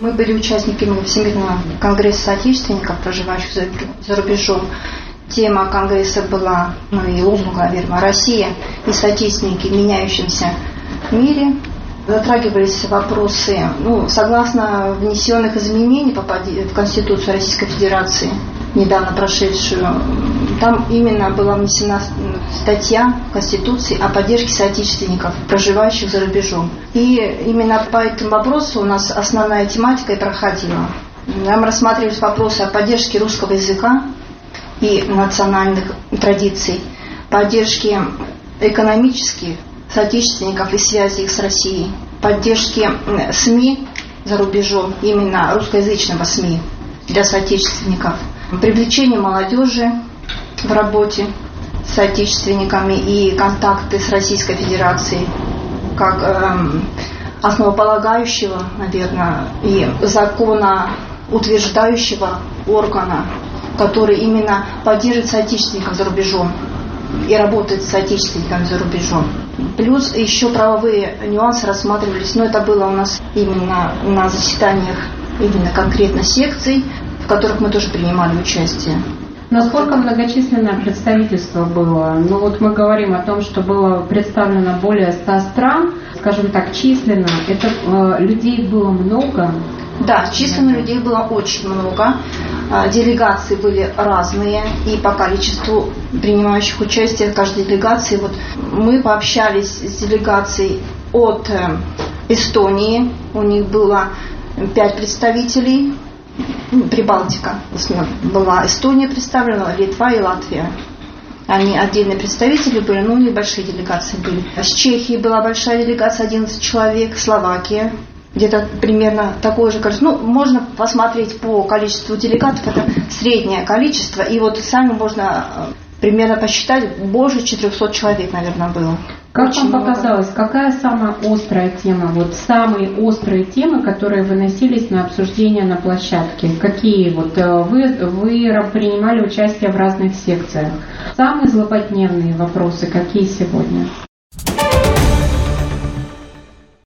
Мы были участниками Всемирного конгресса соотечественников, проживающих за рубежом. Тема конгресса была, и лозунг, наверное, «Россия и соотечественники в меняющемся мире». Затрагивались вопросы, согласно внесенных изменений в Конституцию Российской Федерации, недавно прошедшую, там именно была внесена статья в Конституции о поддержке соотечественников, проживающих за рубежом. И именно по этому вопросу у нас основная тематика и проходила. Там рассматривались вопросы о поддержке русского языка и национальных традиций, поддержке экономических соотечественников и связи их с Россией, поддержки СМИ за рубежом, именно русскоязычного СМИ для соотечественников, привлечение молодежи в работе с соотечественниками и контакты с Российской Федерацией как основополагающего, наверное, и законоутверждающего органа, который именно поддерживает соотечественников за рубежом и работает с соотечественниками за рубежом. Плюс еще правовые нюансы рассматривались, но это было у нас именно на заседаниях именно конкретно секций, в которых мы тоже принимали участие. Насколько многочисленное представительство было? Мы говорим о том, что было представлено более 100 стран, скажем так, численно. Это людей было много? Да, численно людей было очень много. Делегации были разные, и по количеству принимающих участие в каждой делегации. Мы пообщались с делегацией от Эстонии, у них было 5 представителей, Прибалтика была, Эстония представлена, Литва и Латвия. Они отдельные представители были, но небольшие делегации были. С Чехии была большая делегация, 11 человек, Словакия. Где-то примерно такое же количество. Можно посмотреть по количеству делегатов, это среднее количество, и сами можно примерно посчитать, больше 400 человек, наверное, было. Как вам показалось, какая самая острая тема, самые острые темы, которые выносились на обсуждение на площадке? Какие вы принимали участие в разных секциях? Самые злободневные вопросы какие сегодня?